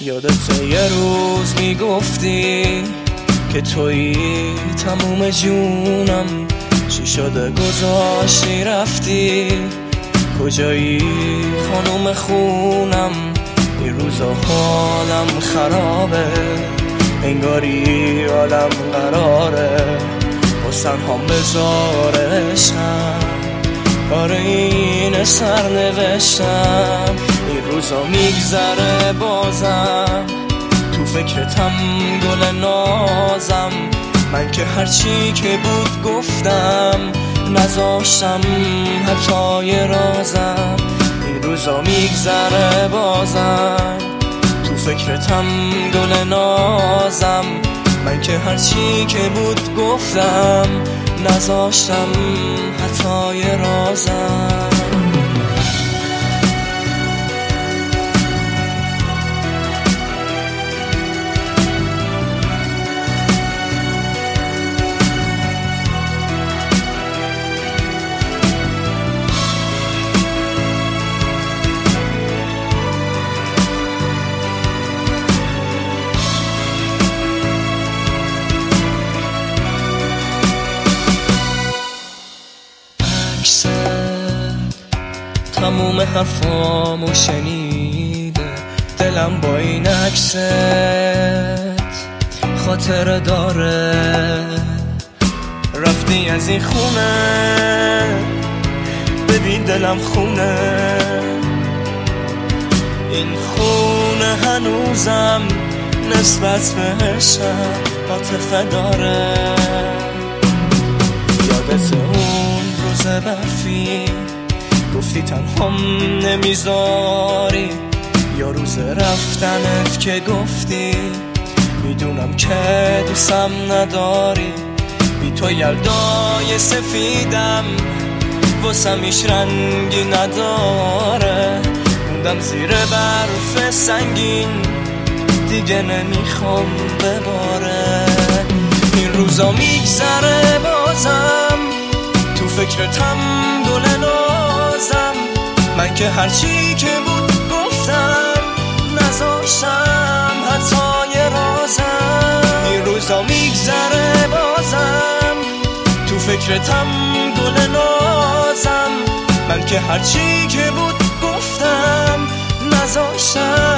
یادت یه روز میگفتی که تویی تموم جونم، چی شده گذاشتی رفتی؟ کجایی خانم خونم؟ این روزا حالم خرابه، انگاری عالم قراره واسن هم بذارشم. آره این سرنوشتم، این روزا میگذره بازم تو فکرتم گل نازم. من که هرچی که بود گفتم، نذاشتم حتی یه رازم. این روزا میگذره بازم تو فکرتم گل نازم. من که هرچی که بود گفتم، نذاشتم حتی یه رازم. تموم حرفامو شنیده دلم، با این عکست خاطره داره. رفتی از این خونه، ببین دلم خونه. این خونه هنوزم نسبت بهشم عاطفه داره. یادت اون روز برفی گفتی تنهام نمیذاری، یا روز رفتنت که گفتی میدونم که دوستم نداری. بی تو یلدای سفیدم واسم هیچ رنگی نداره. موندم زیر برف سنگین، دیگه نمیخوام بباره. این روزا میگذره بازم تو فکرتم گل نازم. من که هرچی که بود گفتم، نذاشتم حتی یه رازم. این روزا میگذره بازم تو فکرتم گل نازم. من که هرچی که بود گفتم، نذاشتم